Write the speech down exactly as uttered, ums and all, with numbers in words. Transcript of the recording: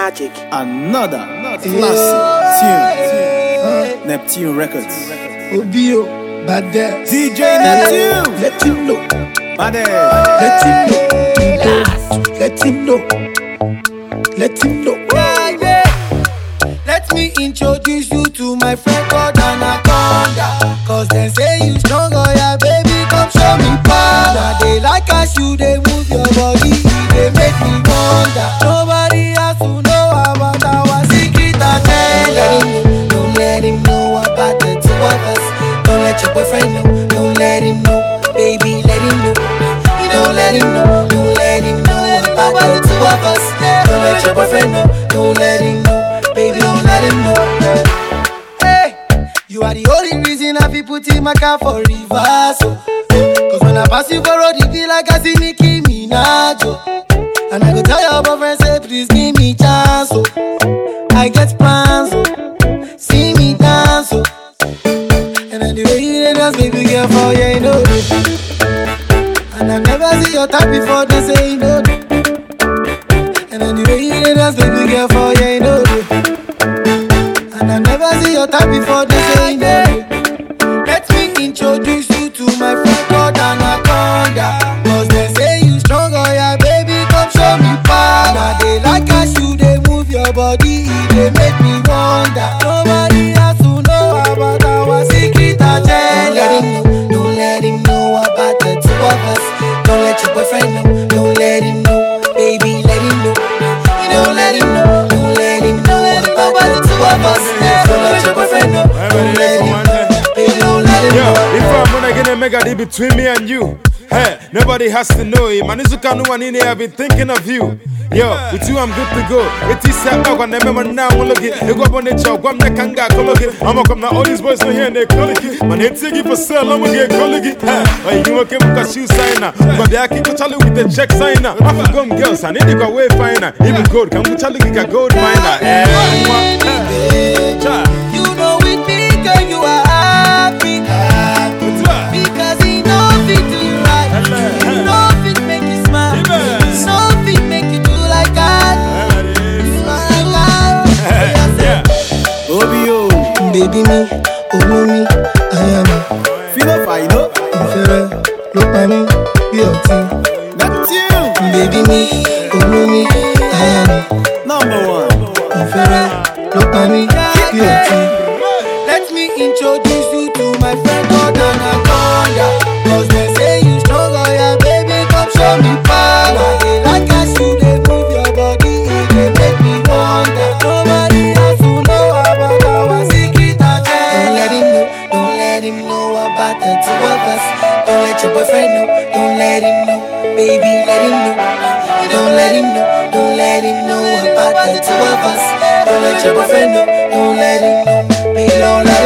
Magic. Another classic tune. Uh, Neptune Records. Obio, Bade. D J Neptune. Let him know. Bade. Let him know. Let him know. Let him know. Yeah, yeah. Let me introduce you to my friend called Anaconda. Cause they say you strong, oh yeah, baby, come show me power. They like as you, they move your body, they make me wonder. Nobody has to know about our secret agenda. Don't let him know about the two of us. Don't let your boyfriend know, don't let him know. Baby, let him know. You don't let him know, don't let him know about the two of us. Don't let your boyfriend know, don't let him know. Baby, don't let him know. Hey, you are the only reason I feel put in my car for reverse. Oh. Cause when I pass you for road, it feel like I see Nicki Minaj. Oh. And I go tell your boyfriend, say, please give me chance. Oh. I get plans. Oh. See me dance. Oh. And then the way you dance, baby girl, for yeah, you know it. And I never see your type before, they say, you know it. And then the way you dance, baby girl, for yeah, you know it. And I never see your type before, they say, you know it. Let me introduce you to my friend called Anaconda. Cause they say you strong, oh yeah, baby, come show me power. Now they like as you, they move your body, they make me wonder. Nobody has to know about our secret agenda. Don't let him know, don't let him know about the two of us. Don't let your boyfriend know, don't let him know. Baby, let him know. You don't let him know, don't let him know about the two of us. Don't let your boyfriend know, don't let him know. Baby, don't let him know. Yo, if I'm gonna get a mega deal between me and you, hey, nobody has to know it. Man, Izuka no one in here, I've been thinking of you. Yo, with you I'm good to go. It is set up when I remember now, I'm looking. They go up on the job, I'm not kanga, cologi. I'm gonna come now, all these boys are here and they're cologi. Man, they take it for sale, I'm gonna get cologi. Hey, you want to get a shoe signer. But they are keeping Charlie with the check signer. I'm a gun girls, I need to go way finer. Even gold, come with Charlie, get a gold miner. Hey, you know with me, girl, you are happy. Because he know fit do you right. He know fit make you smile. He know fit make you do like that. Obio. Baby me, oh me, I am a Feel a fine, no? fair. Look at me, be a team. Neptune. Baby me, oh me, I am a Number one. fair. Look at me, be a team. Let me introduce you to my friend called Anaconda. Cause they say you strong, oh yeah, baby, come show me power. They like as you, they move your body, they make me wonder. Nobody has to know about our secret agenda. Don't let him know, don't let him know about the two of us. Don't let your boyfriend know, don't let him know. Baby, let him know. Don't let him know, don't let him know about the two of us. Don't let your boyfriend know, don't let him know. Baby, don't let